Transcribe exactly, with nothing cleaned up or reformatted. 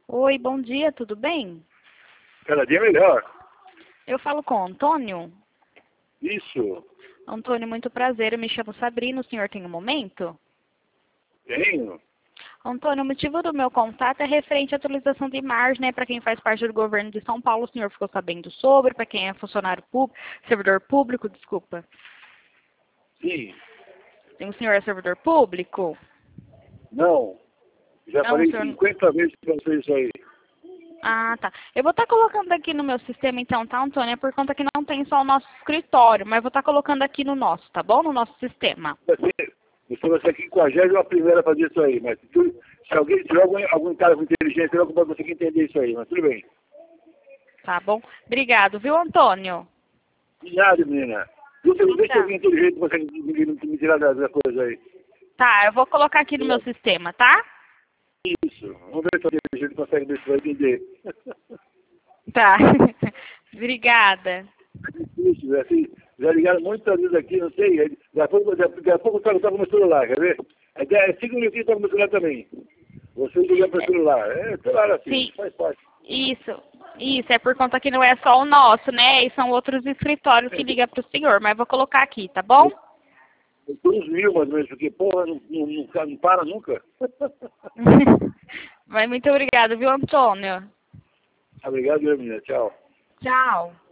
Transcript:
Oi, bom dia, tudo bem? Cada dia melhor. Eu falo com o Antônio. Isso. Antônio, muito prazer, eu me chamo Sabrina, o senhor tem um momento? Tenho. Antônio, o motivo do meu contato é referente à atualização de imagem, né, para quem faz parte do governo de São Paulo, o senhor ficou sabendo sobre, para quem é funcionário público, servidor público, desculpa. Sim. O senhor é servidor público? Não. Já Não, o falei senhor... cinquenta vezes pra você isso aí. Ah, tá. Eu vou estar colocando aqui no meu sistema, então, tá, Antônio? É por conta que não tem só o nosso escritório, mas vou estar colocando aqui no nosso, tá bom? No nosso sistema. Você, você vai ser a quinquagésima primeira a fazer isso aí, mas se, se alguém tiver algum, algum cara com inteligência, eu vou conseguir entender isso aí, mas tudo bem. Tá bom? Obrigado, viu, Antônio? De nada, menina. Deixa, Então deixa tá. alguém inteligente você me, me, me tirar da, da coisa aí. Tá, eu vou colocar aqui no meu sistema, tá? Isso. Vamos ver se a inteligente consegue ver se vai entender. Tá. Obrigada. Isso, é assim, já ligaram muitas vezes aqui, não sei, daqui a pouco, daqui a pouco eu toco no meu celular, quer ver? É, é cinco minutinhos toco no meu celular também. Você liga para o celular, é celular assim, Sim. faz parte. Isso. Isso, é por conta que não é só o nosso, né? E são outros escritórios que ligam para o senhor, mas vou colocar aqui, tá bom? Tem uns mil mais ou menos, porque porra, não, não, não, não para nunca. Mas muito obrigada, viu, Antônio? Obrigado, menina, tchau. Tchau.